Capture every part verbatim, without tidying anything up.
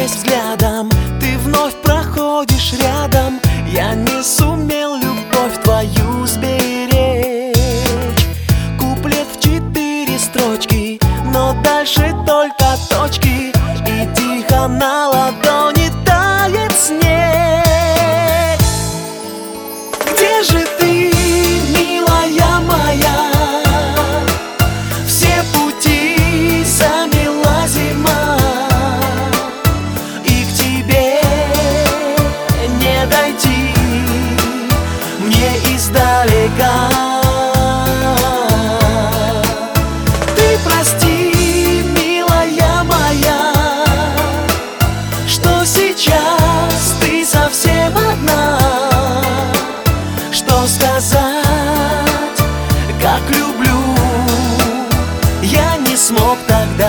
здесь взглядом, ты вновь проходишь рядом. Я не сумел любовь твою сберечь. Куплет в четыре строчки, но дальше только точки, и тихо на ладони тает снег. Где же ты, милая моя? Все пути замела зима, и к тебе не дойти мне издалека. Ты прости, милая моя, что сейчас ты совсем одна. Что сказать, как люблю, я не смог тогда.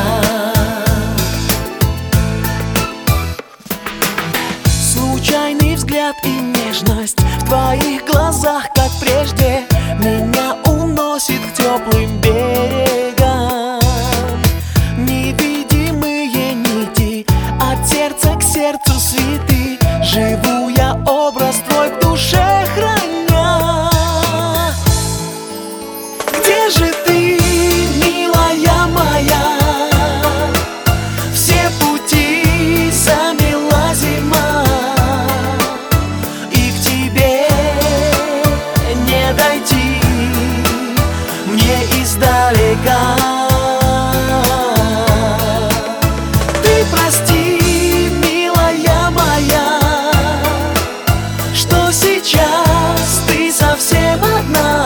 Случайный взгляд и нежность в твоих глазах, как прежде, меня уносит к теплым берегам. Невидимые нити от сердца к сердцу свиты, живу я образ твой в душе храня. Где же ты, милая моя? Все пути замела зима, и к тебе не дойти мне издалека. Ты прости, милая моя, что сейчас ты совсем одна.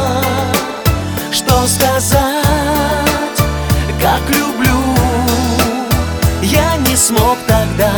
Что сказать, как люблю, я не смог тогда.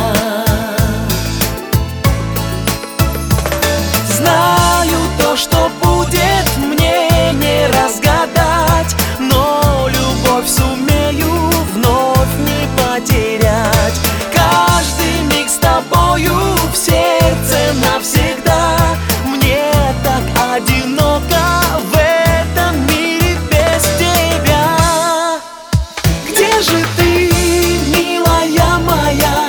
Знаю, то, что будет, мне не разгадать, но любовь сумею вновь не потерять. Каждый миг с тобою в сердце навсегда. Мне так одиноко в этом мире без тебя. Где же ты, милая моя?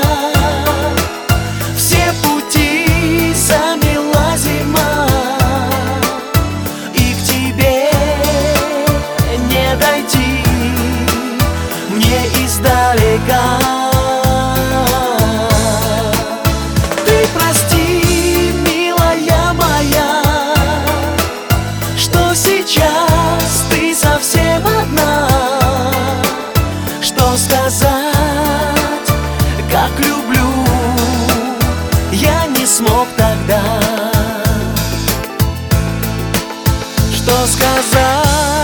Все пути замела зима, и к тебе не дойти мне издалека. Ты прости, милая моя, что сейчас ты совсем одна. Что сказать, как люблю, я не смог тогда. Что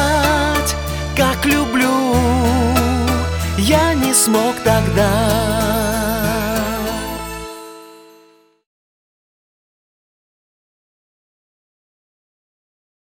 сказать, как люблю, я не смог тогда.